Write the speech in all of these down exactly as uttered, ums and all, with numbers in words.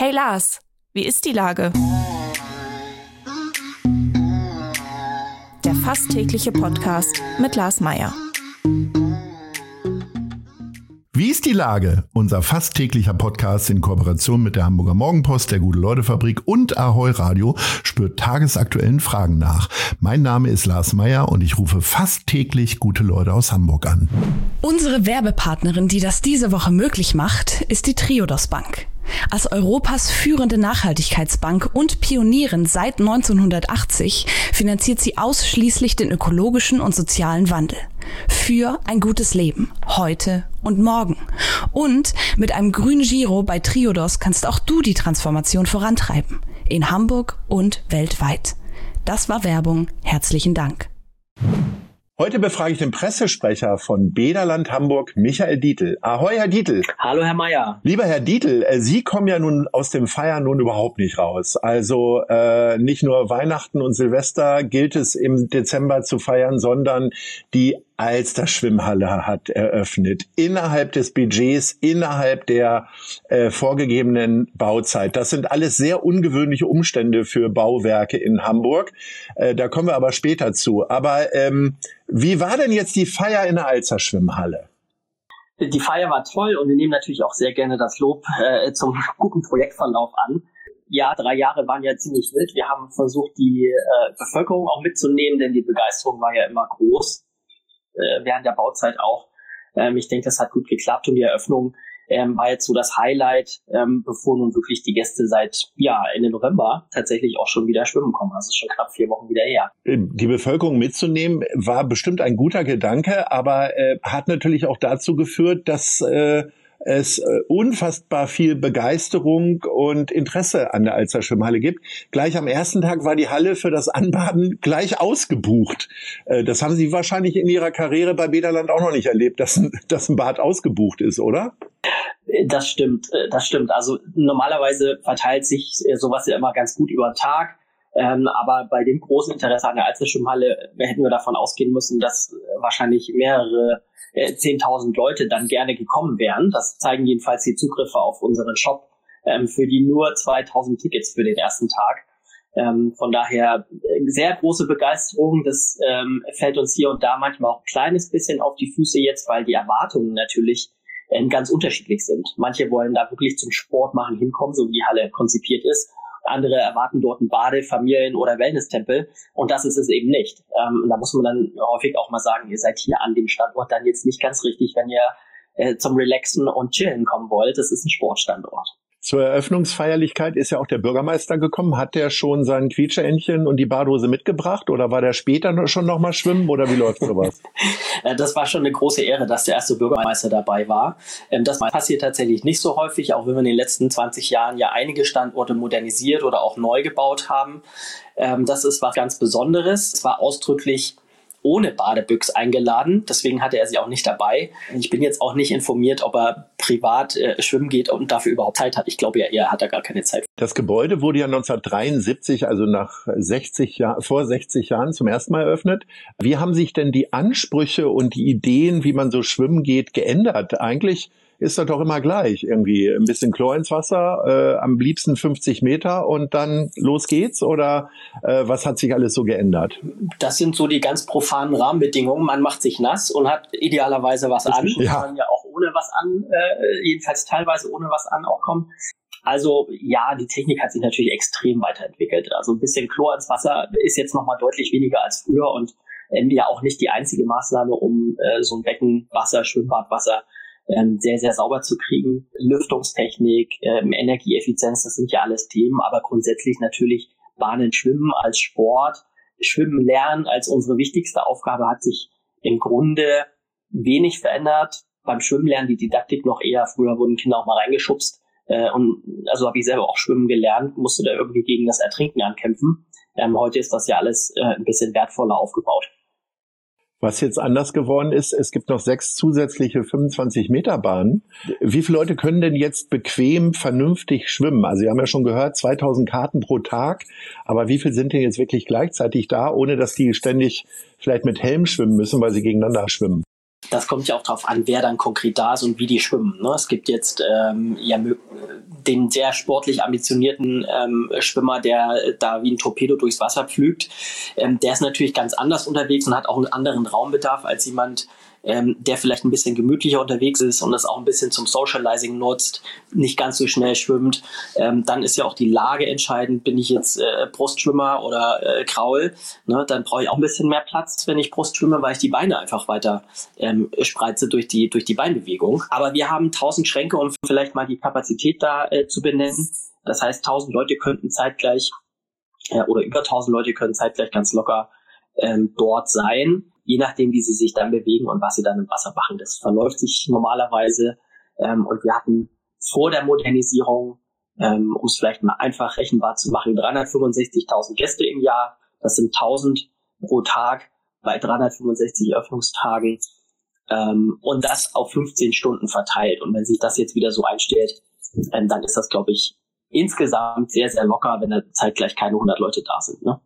Hey Lars, wie ist die Lage? Der fast tägliche Podcast mit Lars Meyer. Wie ist die Lage? Unser fast täglicher Podcast in Kooperation mit der Hamburger Morgenpost, der Gute-Leute-Fabrik und Ahoi Radio spürt tagesaktuellen Fragen nach. Mein Name ist Lars Meyer und ich rufe fast täglich gute Leute aus Hamburg an. Unsere Werbepartnerin, die das diese Woche möglich macht, ist die Triodos Bank. Als Europas führende Nachhaltigkeitsbank und Pionierin seit neunzehnhundertachtzig finanziert sie ausschließlich den ökologischen und sozialen Wandel. Für ein gutes Leben, heute und morgen. Und mit einem grünen Giro bei Triodos kannst auch du die Transformation vorantreiben. In Hamburg und weltweit. Das war Werbung. Herzlichen Dank. Heute befrage ich den Pressesprecher von Bäderland Hamburg, Michael Dietl. Ahoi, Herr Dietl. Hallo, Herr Meyer. Lieber Herr Dietl, Sie kommen ja nun aus dem Feiern nun überhaupt nicht raus. Also äh, nicht nur Weihnachten und Silvester gilt es im Dezember zu feiern, sondern die Alster-Schwimmhalle hat eröffnet. Innerhalb des Budgets, innerhalb der äh, vorgegebenen Bauzeit. Das sind alles sehr ungewöhnliche Umstände für Bauwerke in Hamburg. Äh, da kommen wir aber später zu. Aber ähm, wie war denn jetzt die Feier in der Alster-Schwimmhalle? Die Feier war toll und wir nehmen natürlich auch sehr gerne das Lob äh, zum guten Projektverlauf an. Ja, drei Jahre waren ja ziemlich wild. Wir haben versucht, die äh, Bevölkerung auch mitzunehmen, denn die Begeisterung war ja immer groß. Äh, während der Bauzeit auch. Ähm, ich denke, das hat gut geklappt und die Eröffnung ähm, war jetzt so das Highlight, ähm, bevor nun wirklich die Gäste seit ja Ende November tatsächlich auch schon wieder schwimmen kommen. Also schon knapp vier Wochen wieder her. Die Bevölkerung mitzunehmen war bestimmt ein guter Gedanke, aber äh, hat natürlich auch dazu geführt, dass äh, es äh, unfassbar viel Begeisterung und Interesse an der Alster Schwimmhalle gibt. Gleich am ersten Tag war die Halle für das Anbaden gleich ausgebucht. Äh, das haben Sie wahrscheinlich in Ihrer Karriere bei Bäderland auch noch nicht erlebt, dass ein, dass ein Bad ausgebucht ist, oder? Das stimmt, das stimmt. Also normalerweise verteilt sich sowas ja immer ganz gut über den Tag. Ähm, aber bei dem großen Interesse an der Alster Schwimmhalle hätten wir davon ausgehen müssen, dass wahrscheinlich mehrere zehntausend Leute dann gerne gekommen wären. Das zeigen jedenfalls die Zugriffe auf unseren Shop, ähm, für die nur zweitausend Tickets für den ersten Tag. Ähm, von daher sehr große Begeisterung. Das ähm, fällt uns hier und da manchmal auch ein kleines bisschen auf die Füße jetzt, weil die Erwartungen natürlich ähm, ganz unterschiedlich sind. Manche wollen da wirklich zum Sport machen hinkommen, so wie die Halle konzipiert ist. Andere erwarten dort einen Bade-, Familien- oder Wellness-Tempel und das ist es eben nicht. Ähm, da muss man dann häufig auch mal sagen, ihr seid hier an dem Standort dann jetzt nicht ganz richtig, wenn ihr äh, zum Relaxen und Chillen kommen wollt. Das ist ein Sportstandort. Zur Eröffnungsfeierlichkeit ist ja auch der Bürgermeister gekommen. Hat der schon sein Quietscheentchen und die Badehose mitgebracht oder war der später schon noch mal schwimmen oder wie läuft sowas? Das war schon eine große Ehre, dass der erste Bürgermeister dabei war. Das passiert tatsächlich nicht so häufig, auch wenn wir in den letzten zwanzig Jahren ja einige Standorte modernisiert oder auch neu gebaut haben. Das ist was ganz Besonderes. Es war ausdrücklich ohne Badebüchs eingeladen, deswegen hatte er sie auch nicht dabei. Ich bin jetzt auch nicht informiert, ob er privat äh, schwimmen geht und dafür überhaupt Zeit hat. Ich glaube ja, er hat da gar keine Zeit. Das Gebäude wurde ja neunzehnhundertdreiundsiebzig, also nach sechzig Jahren, vor sechzig Jahren zum ersten Mal eröffnet. Wie haben sich denn die Ansprüche und die Ideen, wie man so schwimmen geht, geändert? Eigentlich ist das doch immer gleich. Irgendwie ein bisschen Chlor ins Wasser, äh, am liebsten fünfzig Meter und dann los geht's? Oder äh, was hat sich alles so geändert? Das sind so die ganz profanen Rahmenbedingungen. Man macht sich nass und hat idealerweise was an. Ja. Man kann ja auch ohne was an, äh, jedenfalls teilweise ohne was an auch kommen. Also ja, die Technik hat sich natürlich extrem weiterentwickelt. Also ein bisschen Chlor ins Wasser ist jetzt nochmal deutlich weniger als früher und äh, ja auch nicht die einzige Maßnahme, um äh, so ein Becken Wasser, Schwimmbadwasser ähm, sehr, sehr sauber zu kriegen. Lüftungstechnik, ähm, Energieeffizienz, das sind ja alles Themen, aber grundsätzlich natürlich Bahnen, Schwimmen als Sport, Schwimmen lernen als unsere wichtigste Aufgabe hat sich im Grunde wenig verändert. Beim Schwimmen lernen die Didaktik noch eher. Früher wurden Kinder auch mal reingeschubst. Äh, und also habe ich selber auch schwimmen gelernt, musste da irgendwie gegen das Ertrinken ankämpfen. Ähm, heute ist das ja alles äh, ein bisschen wertvoller aufgebaut. Was jetzt anders geworden ist, es gibt noch sechs zusätzliche fünfundzwanzig Meter Bahnen. Wie viele Leute können denn jetzt bequem, vernünftig schwimmen? Also Sie haben ja schon gehört, zweitausend Karten pro Tag. Aber wie viel sind denn jetzt wirklich gleichzeitig da, ohne dass die ständig vielleicht mit Helm schwimmen müssen, weil sie gegeneinander schwimmen? das kommt ja auch darauf an, wer dann konkret da ist und wie die schwimmen. Ne? Es gibt jetzt ähm, ja den sehr sportlich ambitionierten ähm, Schwimmer, der da wie ein Torpedo durchs Wasser pflügt. Ähm, der ist natürlich ganz anders unterwegs und hat auch einen anderen Raumbedarf als jemand, ähm, der vielleicht ein bisschen gemütlicher unterwegs ist und das auch ein bisschen zum Socializing nutzt, nicht ganz so schnell schwimmt. Ähm, dann ist ja auch die Lage entscheidend. Bin ich jetzt äh, Brustschwimmer oder äh, Kraul? Ne? Dann brauche ich auch ein bisschen mehr Platz, wenn ich Brust schwimme, weil ich die Beine einfach weiter ähm, spreize durch die, durch die Beinbewegung. Aber wir haben tausend Schränke, um vielleicht mal die Kapazität da äh, zu benennen. Das heißt, tausend Leute könnten zeitgleich äh, oder über tausend Leute können zeitgleich ganz locker ähm, dort sein. Je nachdem, wie sie sich dann bewegen und was sie dann im Wasser machen. Das verläuft sich normalerweise. Ähm, und wir hatten vor der Modernisierung, ähm, um es vielleicht mal einfach rechenbar zu machen, dreihundertfünfundsechzigtausend Gäste im Jahr. Das sind tausend pro Tag bei dreihundertfünfundsechzig Öffnungstagen. Ähm, und das auf fünfzehn Stunden verteilt. Und wenn sich das jetzt wieder so einstellt, ähm, dann ist das, glaube ich, insgesamt sehr, sehr locker, wenn da zeitgleich keine hundert Leute da sind, ne?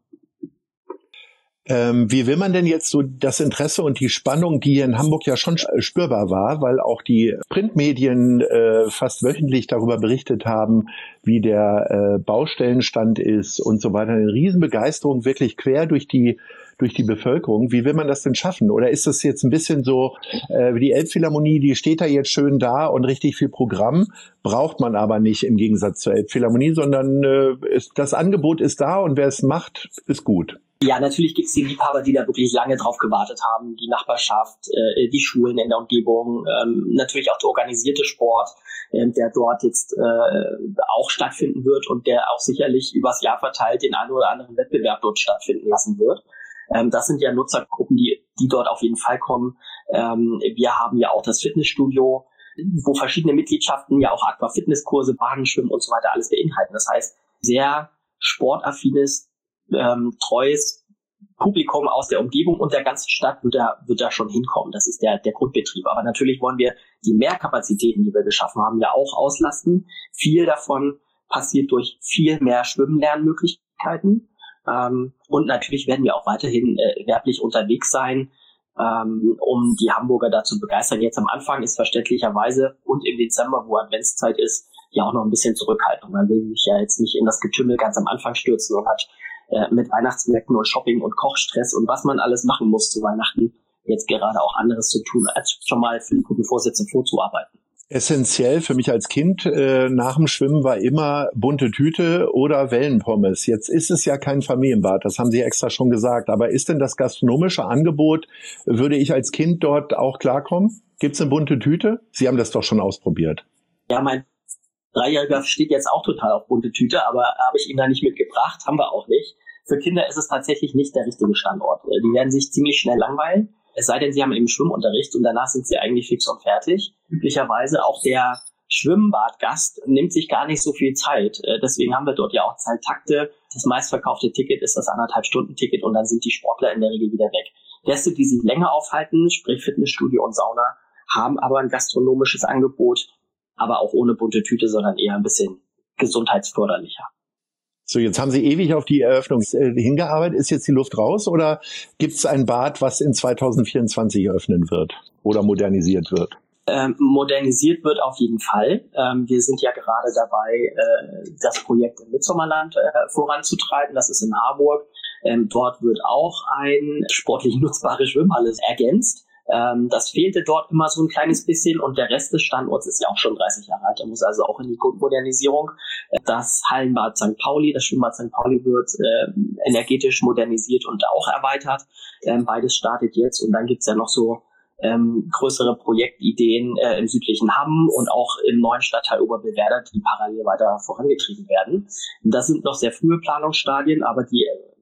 Ähm, wie will man denn jetzt so das Interesse und die Spannung, die hier in Hamburg ja schon spürbar war, weil auch die Printmedien äh, fast wöchentlich darüber berichtet haben, wie der äh, Baustellenstand ist und so weiter. Eine Riesenbegeisterung wirklich quer durch die durch die Bevölkerung. Wie will man das denn schaffen? Oder ist das jetzt ein bisschen so äh, wie die Elbphilharmonie, die steht da jetzt schön da und richtig viel Programm, braucht man aber nicht im Gegensatz zur Elbphilharmonie, sondern äh, ist, das Angebot ist da und wer es macht, ist gut. Ja, natürlich gibt es die Liebhaber, die da wirklich lange drauf gewartet haben, die Nachbarschaft, äh, die Schulen in der Umgebung, ähm, natürlich auch der organisierte Sport, äh, der dort jetzt äh, auch stattfinden wird und der auch sicherlich übers Jahr verteilt den einen oder anderen Wettbewerb dort stattfinden lassen wird. Ähm, das sind ja Nutzergruppen, die, die dort auf jeden Fall kommen. Ähm, wir haben ja auch das Fitnessstudio, wo verschiedene Mitgliedschaften ja auch Aquafitnesskurse, Bahnenschwimmen und so weiter alles beinhalten. Das heißt, sehr sportaffines, ähm, treues Publikum aus der Umgebung und der ganzen Stadt wird da, wird da schon hinkommen. Das ist der, der Grundbetrieb. Aber natürlich wollen wir die Mehrkapazitäten, die wir geschaffen haben, ja auch auslasten. Viel davon passiert durch viel mehr Schwimmlernmöglichkeiten. Ähm, und natürlich werden wir auch weiterhin äh, werblich unterwegs sein, ähm, um die Hamburger dazu begeistern. Jetzt am Anfang ist verständlicherweise und im Dezember, wo Adventszeit ist, ja auch noch ein bisschen Zurückhaltung. Man will sich ja jetzt nicht in das Getümmel ganz am Anfang stürzen und hat äh, mit Weihnachtsmärkten und Shopping und Kochstress und was man alles machen muss zu Weihnachten jetzt gerade auch anderes zu tun, als schon mal für die guten Vorsätze vorzuarbeiten. Essentiell für mich als Kind äh, nach dem Schwimmen war immer bunte Tüte oder Wellenpommes. Jetzt ist es ja kein Familienbad, das haben Sie extra schon gesagt. Aber ist denn das gastronomische Angebot, würde ich als Kind dort auch klarkommen? Gibt's eine bunte Tüte? Sie haben das doch schon ausprobiert. Ja, mein Dreijähriger steht jetzt auch total auf bunte Tüte, aber habe ich ihn da nicht mitgebracht, haben wir auch nicht. Für Kinder ist es tatsächlich nicht der richtige Standort. Die werden sich ziemlich schnell langweilen. Es sei denn, sie haben eben Schwimmunterricht und danach sind sie eigentlich fix und fertig. Üblicherweise auch der Schwimmbadgast nimmt sich gar nicht so viel Zeit. Deswegen haben wir dort ja auch Zeittakte. Das meistverkaufte Ticket ist das anderthalb-Stunden-Ticket und dann sind die Sportler in der Regel wieder weg. Gäste, die sich länger aufhalten, sprich Fitnessstudio und Sauna, haben aber ein gastronomisches Angebot, aber auch ohne bunte Tüte, sondern eher ein bisschen gesundheitsförderlicher. So, jetzt haben Sie ewig auf die Eröffnung äh, hingearbeitet. Ist jetzt die Luft raus oder gibt es ein Bad, was in zwanzig vierundzwanzig eröffnen wird oder modernisiert wird? Ähm, modernisiert wird auf jeden Fall. Ähm, wir sind ja gerade dabei, äh, das Projekt im Mitsommerland äh, voranzutreiben. Das ist in Harburg. Ähm, dort wird auch eine sportlich nutzbare Schwimmhalle ergänzt. Ähm, das fehlte dort immer so ein kleines bisschen und der Rest des Standorts ist ja auch schon dreißig Jahre alt. Der muss also auch in die Grundmodernisierung. Das Hallenbad Sankt Pauli, das Schwimmbad Sankt Pauli wird äh, energetisch modernisiert und auch erweitert. Ähm, beides startet jetzt und dann gibt's ja noch so ähm, größere Projektideen äh, im südlichen Hamm und auch im neuen Stadtteil Oberbewerder, die parallel weiter vorangetrieben werden. Das sind noch sehr frühe Planungsstadien, aber die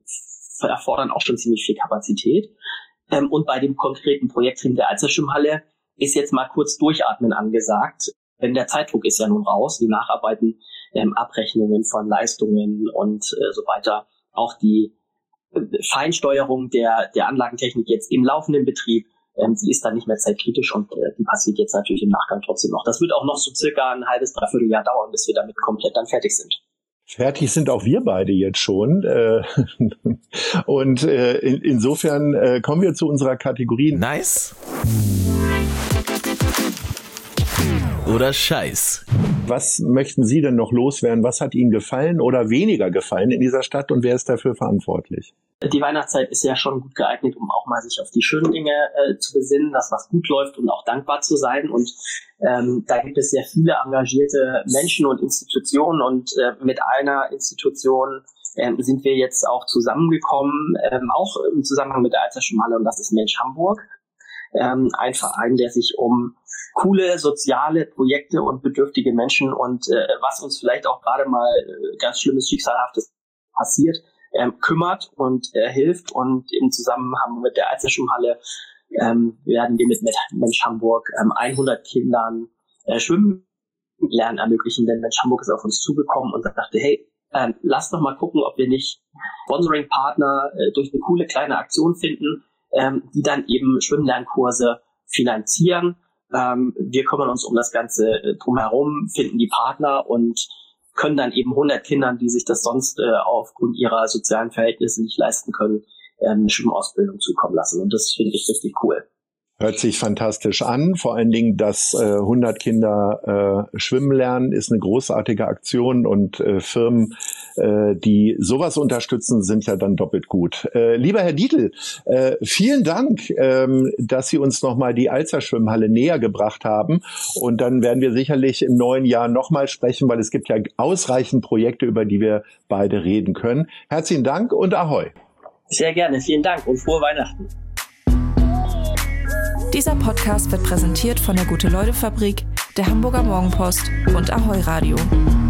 äh, erfordern auch schon ziemlich viel Kapazität. Ähm, und bei dem konkreten Projekt in der Alsterschwimmhalle ist jetzt mal kurz Durchatmen angesagt. Denn der Zeitdruck ist ja nun raus. Die Nacharbeiten, ähm, Abrechnungen von Leistungen und äh, so weiter. Auch die äh, Feinsteuerung der, der Anlagentechnik jetzt im laufenden Betrieb, ähm, die ist dann nicht mehr zeitkritisch und äh, die passiert jetzt natürlich im Nachgang trotzdem noch. Das wird auch noch so circa ein halbes, dreiviertel Jahr dauern, bis wir damit komplett dann fertig sind. Fertig sind auch wir beide jetzt schon. Und insofern kommen wir zu unserer Kategorie. Nice. oder Scheiß. Was möchten Sie denn noch loswerden? Was hat Ihnen gefallen oder weniger gefallen in dieser Stadt und wer ist dafür verantwortlich? Die Weihnachtszeit ist ja schon gut geeignet, um auch mal sich auf die schönen Dinge äh, zu besinnen, dass was gut läuft und auch dankbar zu sein. Und ähm, da gibt es sehr viele engagierte Menschen und Institutionen und äh, mit einer Institution ähm, sind wir jetzt auch zusammengekommen, ähm, auch im Zusammenhang mit der Alsterschen Halle, und das ist Mensch Hamburg. Ähm, ein Verein, der sich um coole soziale Projekte und bedürftige Menschen und äh, was uns vielleicht auch gerade mal äh, ganz schlimmes, schicksalhaftes passiert, ähm, kümmert und äh, hilft. Und im Zusammenhang mit der Alsterschen Halle ähm, werden wir mit, mit Mensch Hamburg ähm, hundert Kindern äh, Schwimmen lernen ermöglichen, denn Mensch Hamburg ist auf uns zugekommen und dachte, hey, ähm, lass doch mal gucken, ob wir nicht Sponsoring-Partner äh, durch eine coole kleine Aktion finden, ähm, die dann eben Schwimmlernkurse finanzieren. Ähm, wir kümmern uns um das Ganze äh, drumherum, finden die Partner und können dann eben hundert Kindern, die sich das sonst äh, aufgrund ihrer sozialen Verhältnisse nicht leisten können, äh, eine Schwimmausbildung zukommen lassen. Und das finde ich richtig cool. Hört sich fantastisch an. Vor allen Dingen, dass äh, hundert Kinder äh, schwimmen lernen, ist eine großartige Aktion und äh, Firmen, äh, die sowas unterstützen, sind ja dann doppelt gut. Äh, lieber Herr Dietl, äh, vielen Dank, ähm, dass Sie uns nochmal die Alster Schwimmhalle näher gebracht haben. Und dann werden wir sicherlich im neuen Jahr nochmal sprechen, weil es gibt ja ausreichend Projekte, über die wir beide reden können. Herzlichen Dank und Ahoi. Sehr gerne, vielen Dank und frohe Weihnachten. Dieser Podcast wird präsentiert von der Gute-Leute-Fabrik, der Hamburger Morgenpost und Ahoi Radio.